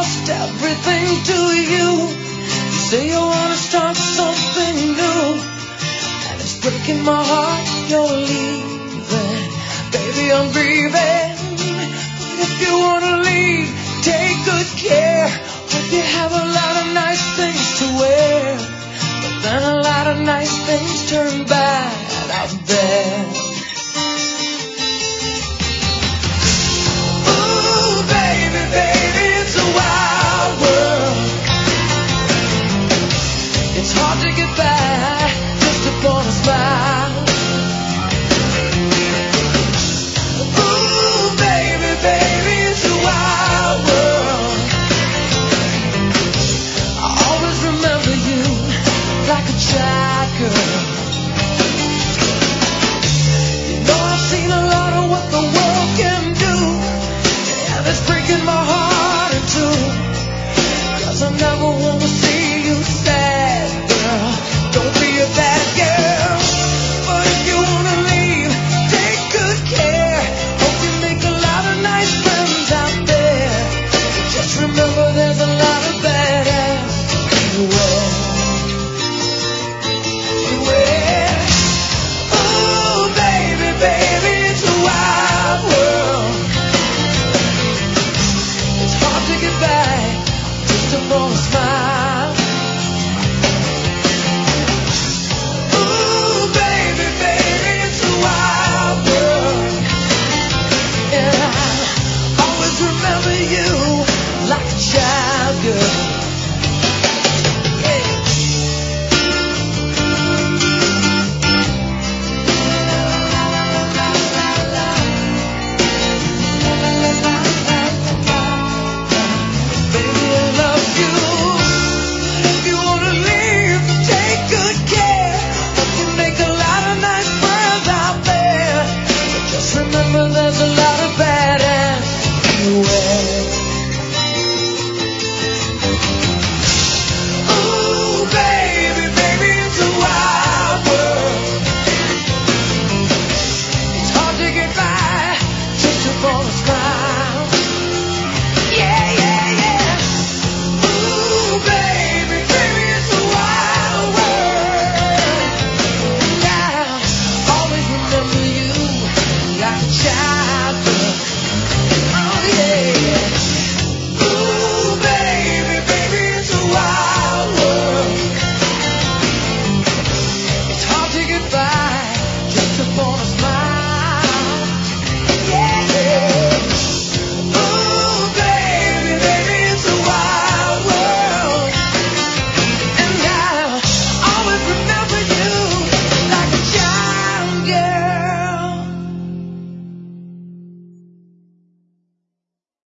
lost everything to you. You say you wanna start something new, and it's breaking my heart you're leaving. Baby, I'm grieving, but if you wanna leave, take good care. Hope you have a lot of nice things to wear, but then a lot of nice things turn bad out there.